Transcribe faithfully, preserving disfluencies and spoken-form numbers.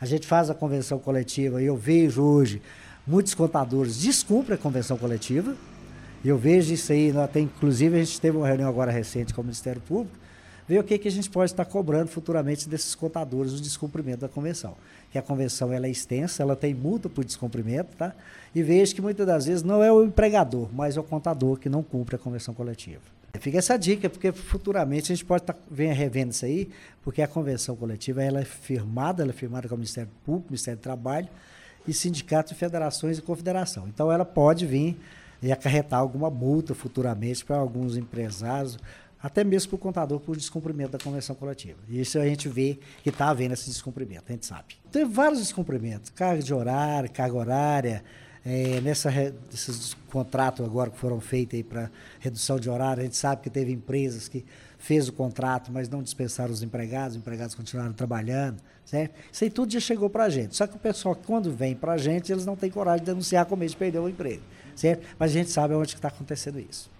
A gente faz a convenção coletiva e eu vejo hoje muitos contadores descumprem a convenção coletiva. E eu vejo isso aí, até, inclusive a gente teve uma reunião agora recente com o Ministério Público, ver o que, que a gente pode estar cobrando futuramente desses contadores o descumprimento da convenção. Que a convenção ela é extensa, ela tem multa por descumprimento, tá? E vejo que muitas das vezes não é o empregador, mas é o contador que não cumpre a convenção coletiva. Fica essa dica, porque futuramente a gente pode estar vem revendo isso aí, porque a convenção coletiva ela é firmada, ela é firmada com o Ministério Público, Ministério do Trabalho, e sindicatos, federações e confederação. Então ela pode vir e acarretar alguma multa futuramente para alguns empresários, até mesmo para o contador por descumprimento da convenção coletiva. E isso a gente vê que está havendo esse descumprimento, a gente sabe. Tem vários descumprimentos, carga de horário, carga horária, é, nessa, nesses contratos agora que foram feitos para redução de horário, a gente sabe que teve empresas que fez o contrato, mas não dispensaram os empregados, os empregados continuaram trabalhando, certo? Isso aí tudo já chegou para a gente. Só que o pessoal, quando vem para a gente, eles não têm coragem de denunciar como eles perderam o emprego, certo? Mas a gente sabe onde está acontecendo isso.